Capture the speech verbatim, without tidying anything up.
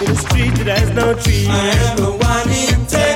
in a street that has no trees. I am the one in